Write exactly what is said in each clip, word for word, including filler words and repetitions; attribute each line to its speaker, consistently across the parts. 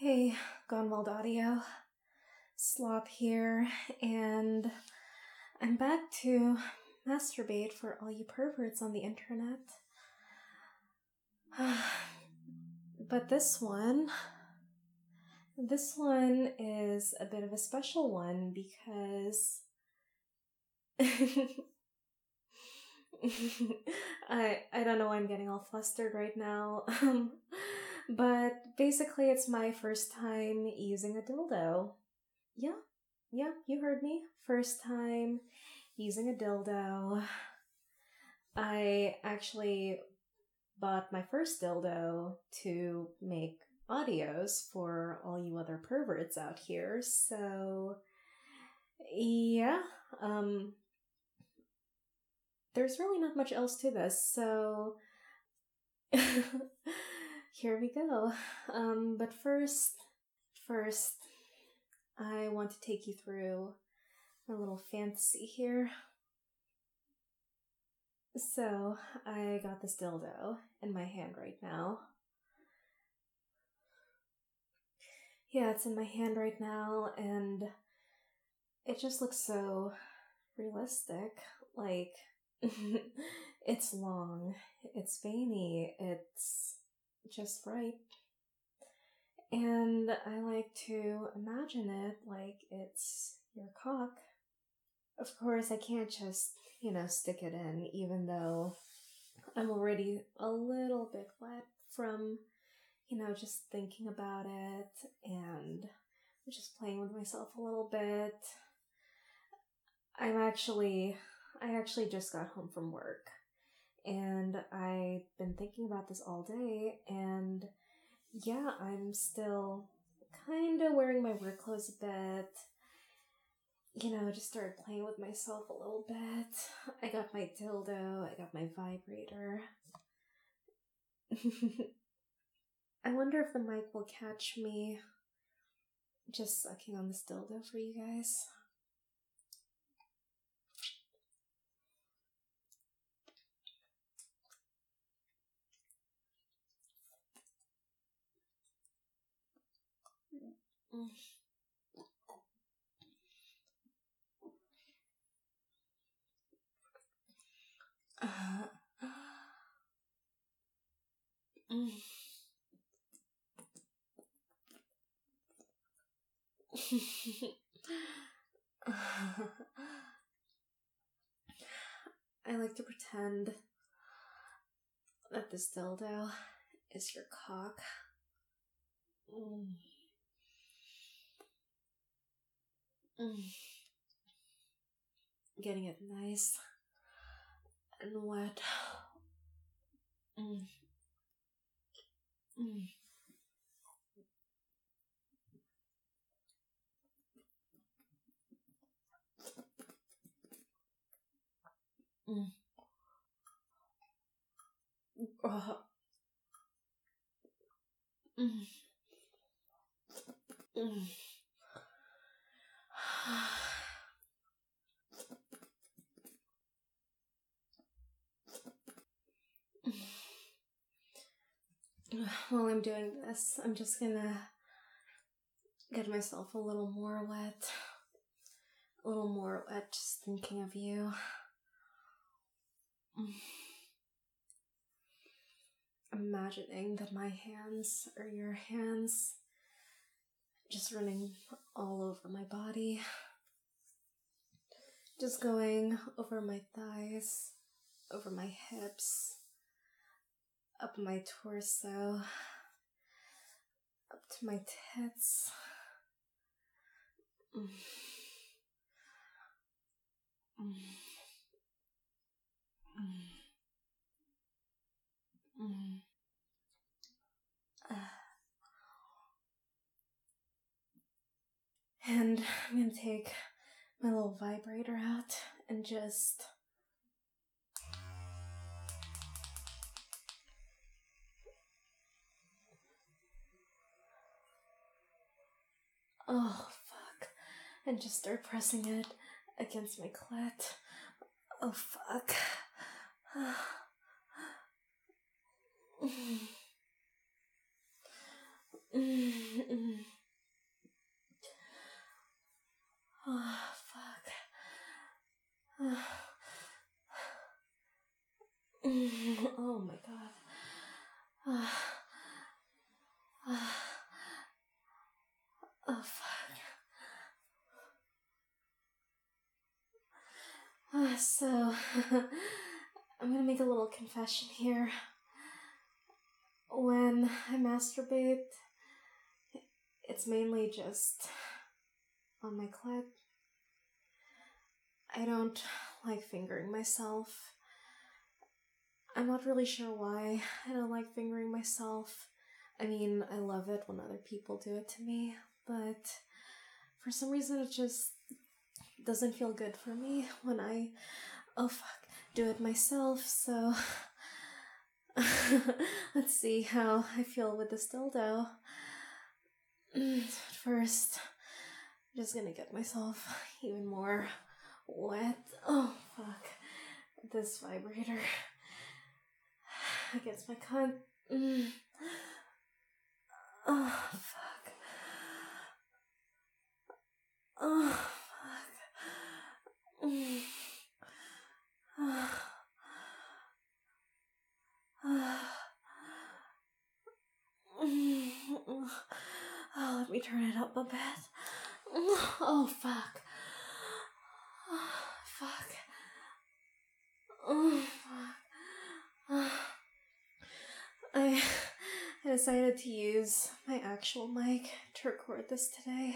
Speaker 1: Hey, Gonwald Audio, Sloth here, and I'm back to masturbate for all you perverts on the internet. But this one, this one is a bit of a special one because I I don't know why I'm getting all flustered right now. Um, but basically it's my first time using a dildo. Yeah, yeah, you heard me. First time using a dildo. I actually bought my first dildo to make audios for all you other perverts out here. So, yeah, um, there's really not much else to this. So, here we go. Um, but first, first, I want to take you through a little fantasy here. So, I got this dildo in my hand right now. Yeah, it's in my hand right now, and it just looks so realistic. Like, it's long, it's veiny, it's just right. And I like to imagine it like it's your cock. Of course, I can't just, you know, stick it in, even though I'm already a little bit wet from, you know, just thinking about it and just playing with myself a little bit. I'm actually, I actually just got home from work, and I've been thinking about this all day, and yeah, I'm still kind of wearing my work clothes a bit. You know, just started playing with myself a little bit. I got my dildo, I got my vibrator. I wonder if the mic will catch me just sucking on this dildo for you guys. Mm. Uh, mm. I like to pretend that this dildo is your cock. Mm. Mm. Getting it nice and wet. Mm. Mm. Mm. Uh. Mm. Mm. While I'm doing this, I'm just gonna get myself a little more wet. A little more wet just thinking of you. Imagining that my hands are your hands, just running all over my body. Just going over my thighs, over my hips, up my torso, up to my tits. Mm. Mm. Mm. Mm. Uh. And I'm gonna take my little vibrator out and just oh fuck, and just start pressing it against my clit. Oh fuck. Mm. Mm. So, I'm gonna make a little confession here. When I masturbate, it's mainly just on my clit. I don't like fingering myself. I'm not really sure why I don't like fingering myself. I mean, I love it when other people do it to me, but for some reason it just doesn't feel good for me when I, oh fuck, do it myself, so let's see how I feel with this dildo. First, I'm just gonna get myself even more wet. Oh fuck, this vibrator against my cunt. Mm. Oh fuck. Oh fuck. Mm. Oh. Oh, let me turn it up a bit. Oh fuck. Oh, fuck. Oh fuck. I I decided to use my actual mic to record this today.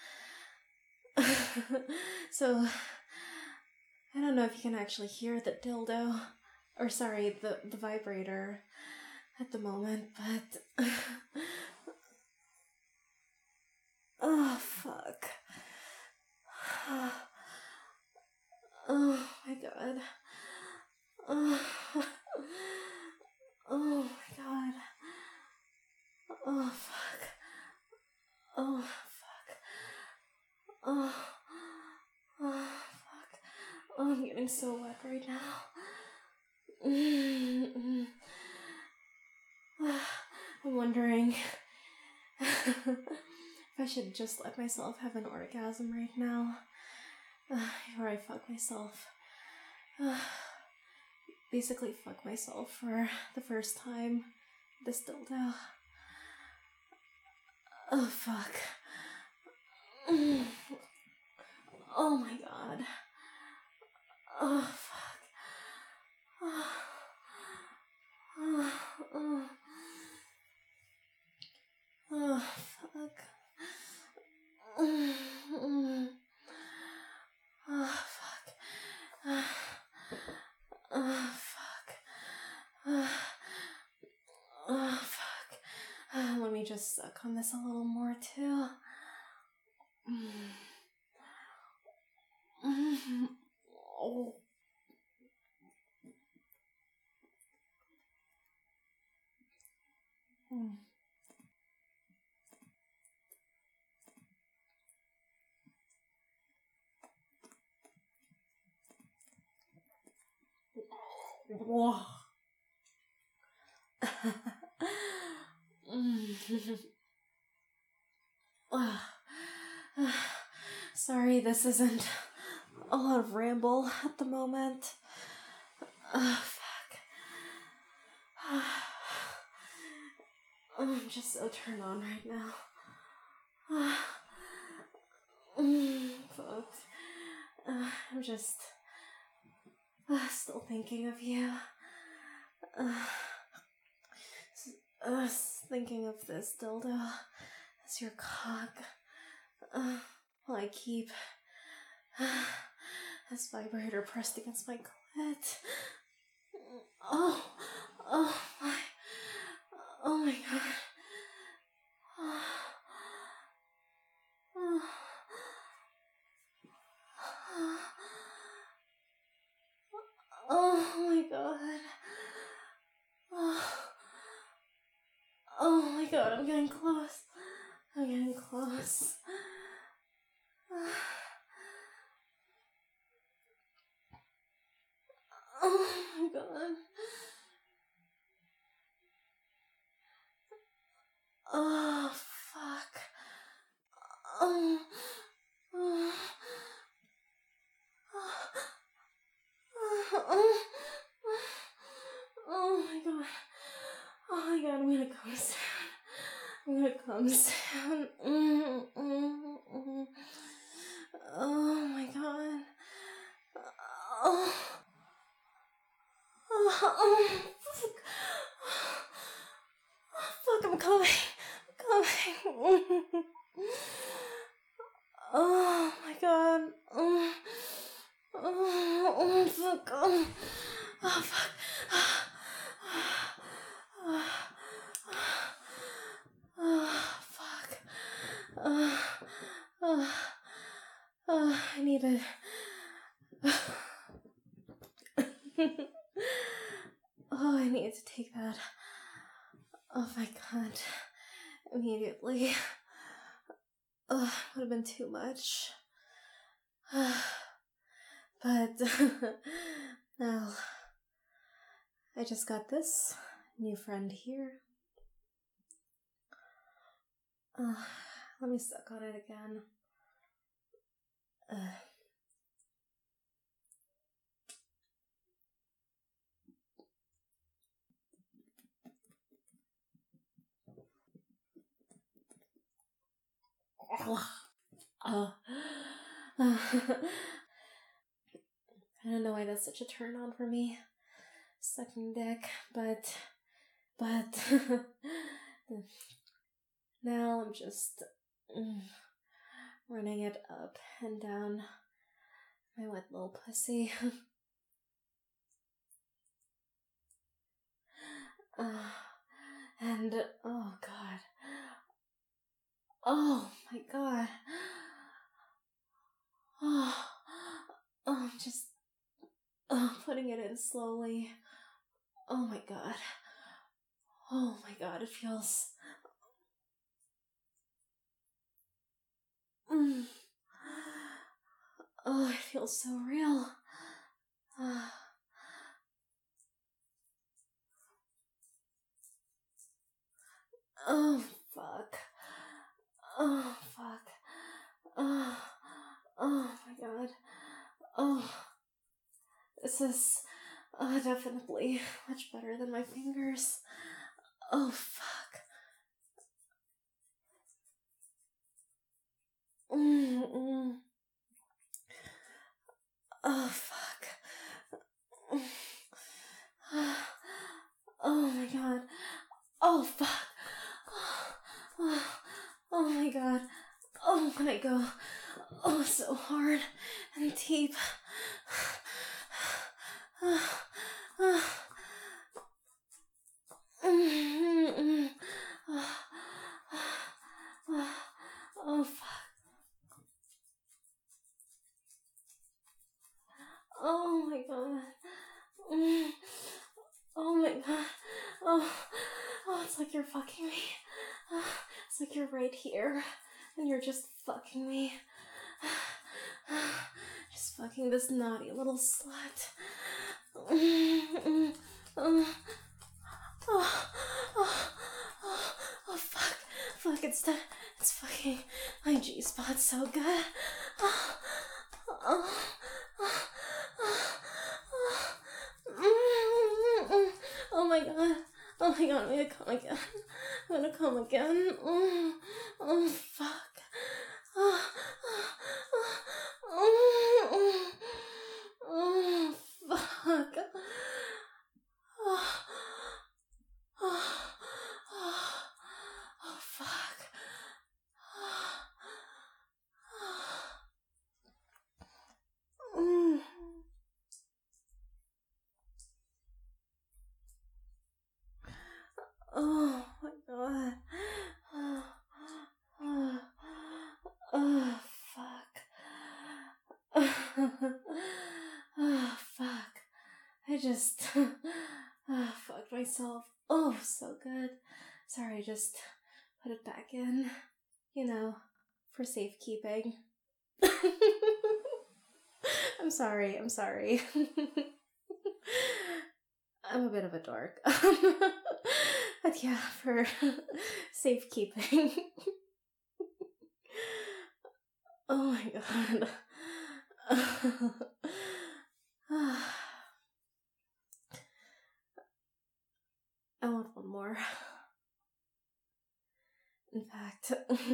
Speaker 1: So, I don't know if you can actually hear the dildo, or sorry, the, the vibrator at the moment, but... Oh, fuck. Oh my god. Oh, oh my god. Oh, fuck. Oh, fuck. Oh, oh, fuck. Oh, I'm getting so wet right now. Mm-hmm. I'm wondering if I should just let myself have an orgasm right now, uh, before I fuck myself. Uh, basically fuck myself for the first time. This dildo. Oh, fuck. Mm. Oh my god. Oh, fuck. Oh. Oh, oh. Oh, fuck. Mm. Oh, fuck. Oh, fuck. Oh, fuck. Uh, let me just suck on this a little more, too. Mm. Mm. Oh. Mm. Whoa. Sorry, this isn't a lot of ramble at the moment. Oh, fuck. I'm just so turned on right now. Mm, fuck. Uh, I'm just uh, still thinking of you. Uh, uh, thinking of this dildo as your cock. Uh, while I keep uh, this vibrator pressed against my clit. Oh, oh my, oh my god. Oh, oh, oh my god. Oh, oh my god, I'm getting close. I'm getting close. Oh my god. Oh, fuck. Oh, oh, oh, oh, oh my god. Oh my god, I'm gonna come down. I'm gonna come down. Mm, mm, mm. Oh my god. Oh. coming. I'm coming. Oh my god. Oh, oh, oh fuck. Oh, oh fuck. Oh, fuck. Oh, oh, oh, I need it. Oh, I need to take that off my cunt immediately. Oh, would have been too much. But now I just got this new friend here. Uh, let me suck on it again. Uh. Oh. I don't know why that's such a turn on for me, sucking dick, but, but, now I'm just mm, running it up and down my wet little pussy. uh, and, oh god, oh my god, oh, oh, I'm just, oh, putting it in slowly. Oh my god. Oh my god, it feels... Mm. Oh, it feels so real. Oh, fuck. Oh, fuck. Oh, oh my god. Oh, this is uh, definitely much better than my fingers. Oh, fuck. Mm-mm. Oh, fuck. Oh my god. Oh, fuck. Oh, oh my god. Oh my god. Oh, so hard and deep. Oh, fuck. Oh my god. Oh my god. Oh, oh, it's like you're fucking me. It's like you're right here and you're just fucking me. Just fucking this naughty little slut. Oh, oh, oh, oh, oh, fuck. Fuck, it's the, it's fucking my G-spot so good. Oh, oh, oh, oh, oh my god. Oh my god, I'm gonna come again. I'm gonna come again. Oh, oh fuck. Oh, oh, oh, oh, oh, fuck. Oh, oh, oh, oh fuck. Mm. Oh my god. Oh, oh, oh fuck. Oh fuck. I just oh, fucked myself. Oh, so good. Sorry, I just put it back in. You know, for safekeeping. I'm sorry, I'm sorry. I'm a bit of a dork. But yeah, for safekeeping. Oh my god. I want one more. In fact,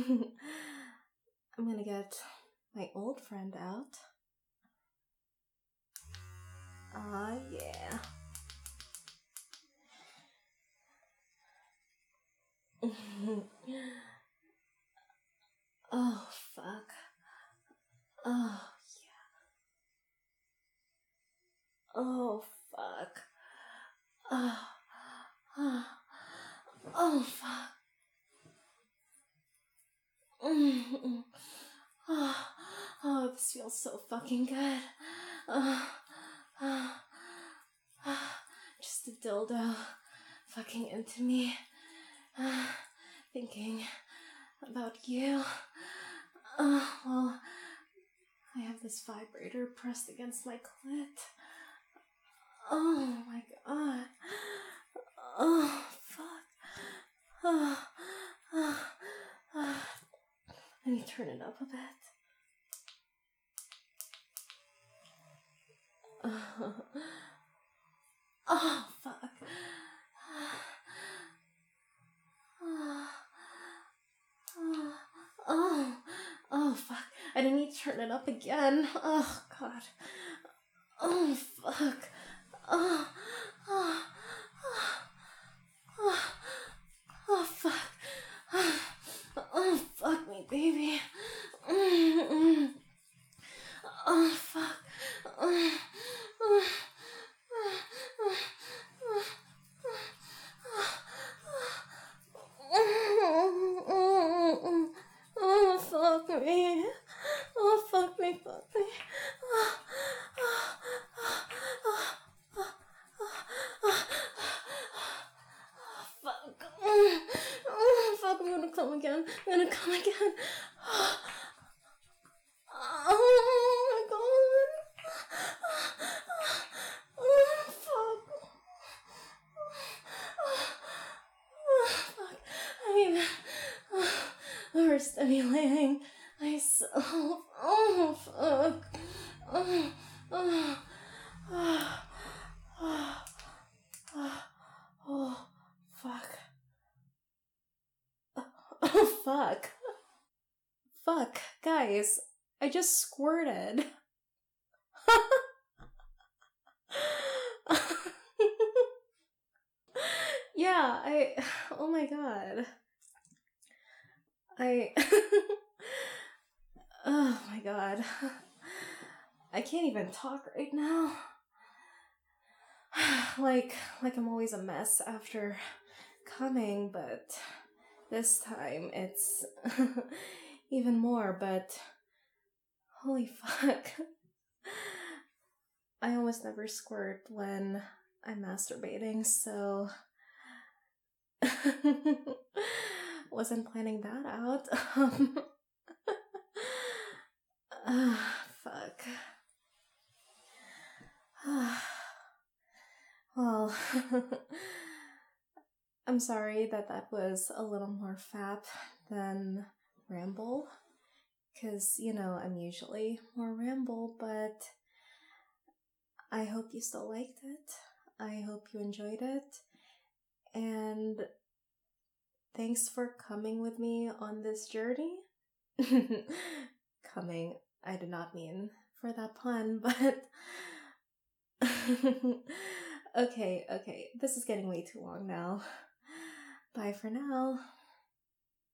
Speaker 1: I'm gonna get my old friend out. Ah, uh, yeah. Oh, fuck. Oh, oh, fuck. Oh, oh, oh fuck. Mm-mm. Oh, oh, this feels so fucking good. Oh, oh, oh, just a dildo fucking into me. Uh, thinking about you. Oh, well, I have this vibrator pressed against my clit. Oh my god. Oh, fuck. Oh, oh, oh. Let me turn it up a bit. Oh, oh fuck. Oh, oh, oh, oh, fuck. I didn't need to turn it up again. Oh, God. Oh, fuck. Oh, oh, oh, oh, oh fuck. Oh, fuck me, baby. Mm-mm. Oh, fuck. Oh, oh, oh, fuck me. Oh, fuck me, fuck me. Oh, oh, oh, oh, oh, fuck. Oh, fuck, I'm gonna come again. I'm gonna come again. Oh my god. Oh, fuck. Oh, fuck. I'm even overstimulating myself. Oh, fuck. Oh, oh, oh, oh, oh, oh, fuck. Oh, fuck. Fuck. Guys, I just squirted. Yeah, I. Oh my god. I. Oh my god. I can't even talk right now. like, like I'm always a mess after coming, but this time it's even more, but holy fuck. I almost never squirt when I'm masturbating, so wasn't planning that out. Um, uh, fuck. Well, I'm sorry that that was a little more fap than ramble, because, you know, I'm usually more ramble, but I hope you still liked it. I hope you enjoyed it, and thanks for coming with me on this journey. Coming, I did not mean for that pun, but okay, okay, this is getting way too long now. Bye for now.